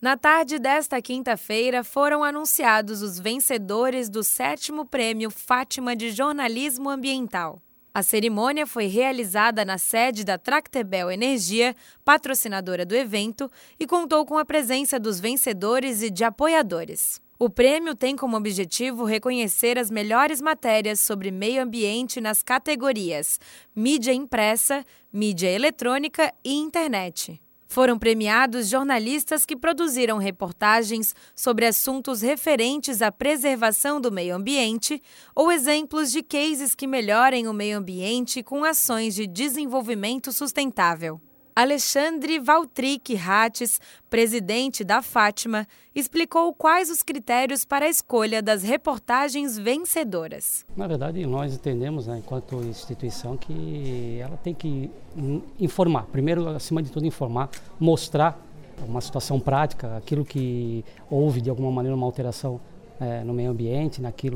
Na tarde desta quinta-feira, foram anunciados os vencedores do 7º Prêmio Fátima de Jornalismo Ambiental. A cerimônia foi realizada na sede da Tractebel Energia, patrocinadora do evento, e contou com a presença dos vencedores e de apoiadores. O prêmio tem como objetivo reconhecer as melhores matérias sobre meio ambiente nas categorias mídia impressa, mídia eletrônica e internet. Foram premiados jornalistas que produziram reportagens sobre assuntos referentes à preservação do meio ambiente ou exemplos de cases que melhorem o meio ambiente com ações de desenvolvimento sustentável. Alexandre Valtric Rates, presidente da Fátima, explicou quais os critérios para a escolha das reportagens vencedoras. Na verdade, nós entendemos, enquanto instituição, que ela tem que informar. Primeiro, acima de tudo, informar, mostrar uma situação prática, aquilo que houve de alguma maneira uma alteração no meio ambiente, naquilo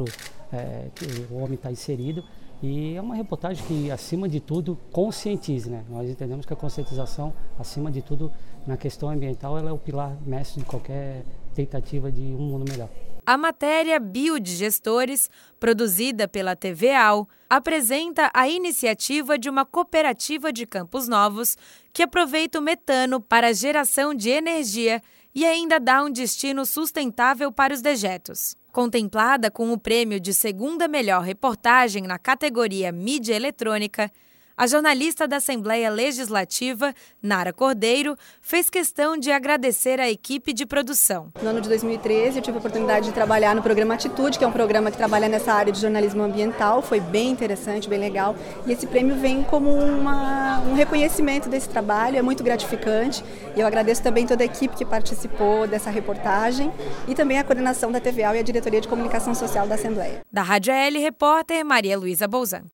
que o homem está inserido. E é uma reportagem que, acima de tudo, conscientize. Nós entendemos que a conscientização, acima de tudo, na questão ambiental, ela é o pilar mestre de qualquer tentativa de um mundo melhor. A matéria Biodigestores, produzida pela TV AL, apresenta a iniciativa de uma cooperativa de Campos Novos que aproveita o metano para a geração de energia e ainda dá um destino sustentável para os dejetos. Contemplada com o prêmio de segunda melhor reportagem na categoria mídia eletrônica, a jornalista da Assembleia Legislativa, Nara Cordeiro, fez questão de agradecer à equipe de produção. No ano de 2013, eu tive a oportunidade de trabalhar no programa Atitude, que é um programa que trabalha nessa área de jornalismo ambiental. Foi bem interessante, bem legal. E esse prêmio vem como um reconhecimento desse trabalho, é muito gratificante. E eu agradeço também toda a equipe que participou dessa reportagem e também a coordenação da TVAL e a Diretoria de Comunicação Social da Assembleia. Da Rádio AL, repórter Maria Luísa Bolzan.